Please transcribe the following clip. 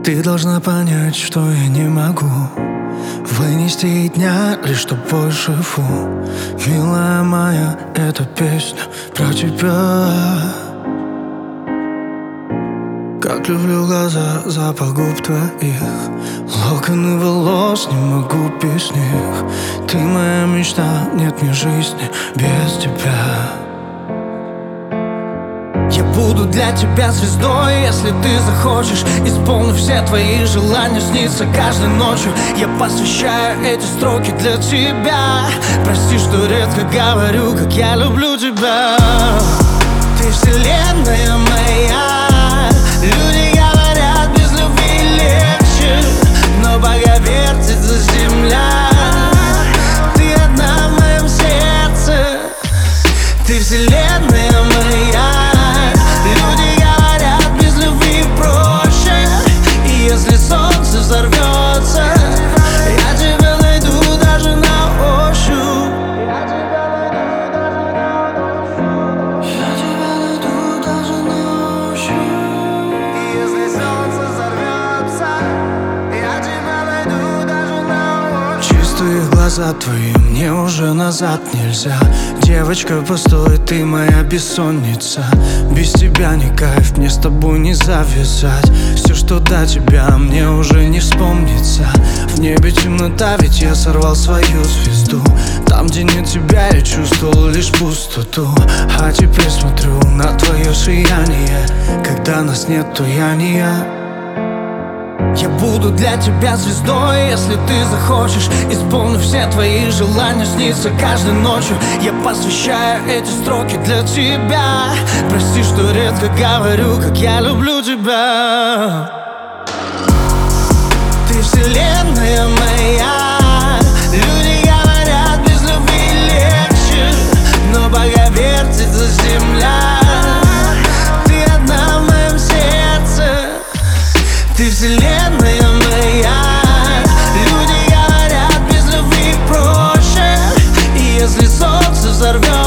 Ты должна понять, что я не могу вынести и дня, лишь чтоб больше фу. Милая моя, эта песня про тебя. Как люблю глаза, запах губ твоих, локоны волос, не могу без них. Ты моя мечта, нет мне жизни без тебя. Я буду для тебя звездой, если ты захочешь. Исполню все твои желания, снится каждой ночью. Я посвящаю эти строки для тебя. Прости, что редко говорю, как я люблю тебя. Ты вселенная моя. Люди говорят, без любви легче, но пока вертится земля, ты одна в моем сердце. Ты вселенная моя. Солнце взорвется, я тебя найду даже на ощупь. Я тебя найду даже на ощупь. И если солнце взорвется, я тебя найду даже на ощупь. Чистые глаза твои, мне уже назад нельзя. Девочка, постой, ты моя бессонница. Без тебя не кайф, мне с тобой не завязать. Все, что до тебя, мне уже не вспомнится. В небе темнота, ведь я сорвал свою звезду. Там, где нет тебя, я чувствовал лишь пустоту. А теперь смотрю на твое сияние. Когда нас нет, то я не я. Я буду для тебя звездой, если ты захочешь. Исполню все твои желания, снится каждой ночью. Я посвящаю эти строки для тебя. Прости, что редко говорю, как я люблю тебя. Ты вселенная моя. Люди говорят, без любви легче, но пока вертится земля, ты одна в моем сердце. Ты вселенная моя. Люди говорят, без любви проще. И если солнце взорвет,